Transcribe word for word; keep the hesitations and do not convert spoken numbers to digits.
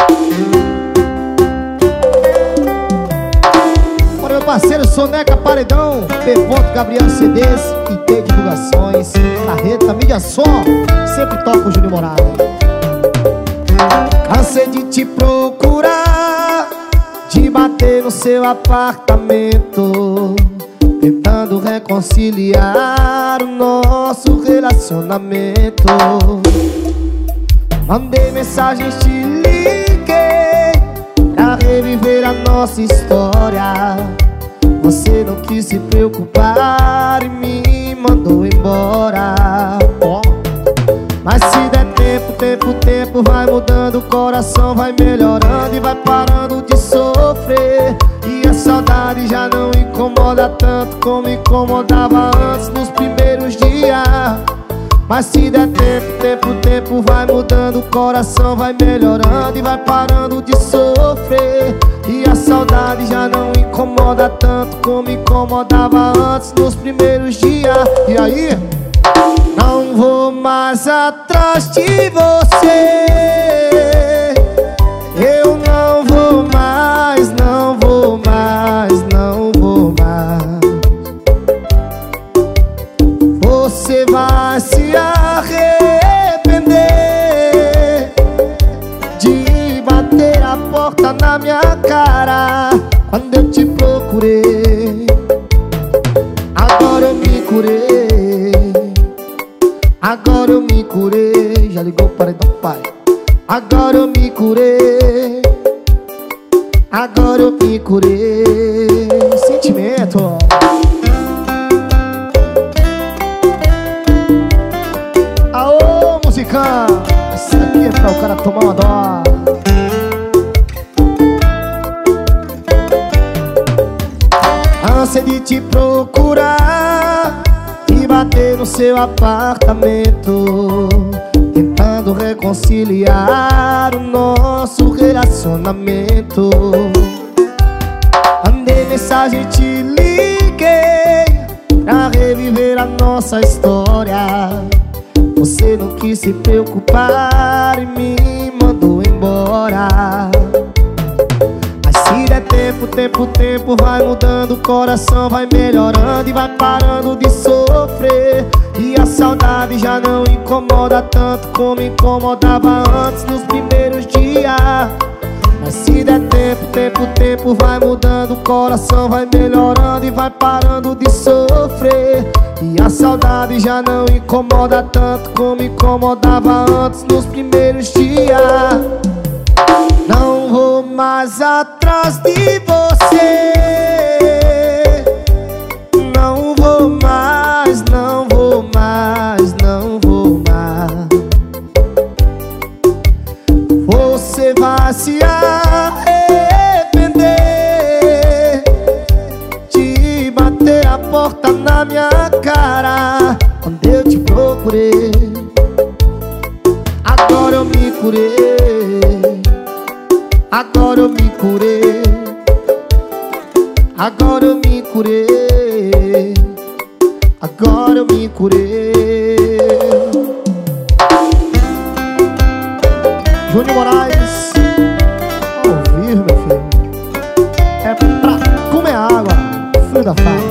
Bora, meu parceiro Soneca Paredão, P. Gabriel C Ds e T Divulgações, Carreta Mídia Som, sempre toca o Júnior Moraes. Cansei de te procurar, de bater no seu apartamento, tentando reconciliar o nosso relacionamento. Mandei mensagens, te liguei pra reviver a nossa história. Você não quis se preocupar e me mandou embora. Oh. Mas se der tempo, tempo, tempo vai mudando, o coração vai melhorando e vai parando de sofrer. E a saudade já não incomoda tanto como incomodava antes nos primeiros dias. Mas se der tempo, tempo, tempo vai mudando, o coração vai melhorando e vai parando de sofrer. E a saudade já não incomoda tanto como incomodava antes nos primeiros dias. E aí? Não vou mais atrás de você, eu não vou mais, não vou mais, não vou mais. Você vai se arrepender de bater a porta na minha cara quando eu te procurei. Agora eu me curei, agora eu me curei. Já ligou para o pai? Agora eu me curei, agora eu me curei. Sentimento. Aô, musicão, isso aqui é pra o cara tomar uma dó. Cansei de te procurar e bater no seu apartamento, tentando reconciliar o nosso relacionamento. Mandei mensagem, te liguei pra reviver a nossa história. Você não quis se preocupar e me mandou embora. Mas se der tempo, tempo, tempo vai mudando, o coração vai melhorando e vai parando de sofrer. E a saudade já não incomoda tanto como incomodava antes nos primeiros dias. Mas se der tempo, tempo, tempo vai mudando, o coração vai melhorando e vai parando de sofrer. E a saudade já não incomoda tanto como incomodava antes nos primeiros dias. Não vou mais atrás de você, não vou mais, não vou mais, não vou mais. Você vai se arrepender de bater a porta na minha cara quando eu te procurei. Agora eu me curei, agora eu me curei, agora eu me curei, agora eu me curei. Júnior Moraes, ao vivo, meu filho, é pra comer água, filho da faca.